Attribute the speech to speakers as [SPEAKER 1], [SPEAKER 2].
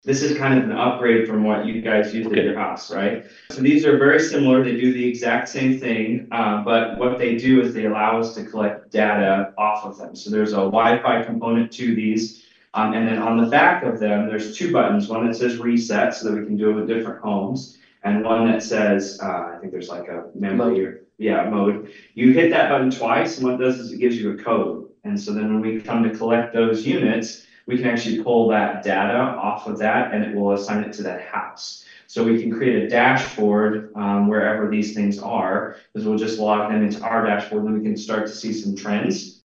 [SPEAKER 1] This is kind of an upgrade from what you guys use at your house, right? So these are very similar. They do the exact same thing, but what they do is they allow us to collect data off of them. So there's a Wi-Fi component to these. And then on the back of them, there's two buttons. One that says reset so that we can do it with different homes. And one that says, I think there's like a memory or, yeah, mode. You hit that button twice, and what it does is it gives you a code. And so then when we come to collect those units, we can actually pull that data off of that and it will assign it to that house. So we can create a dashboard wherever these things are, because we'll just log them into our dashboard and we can start to see some trends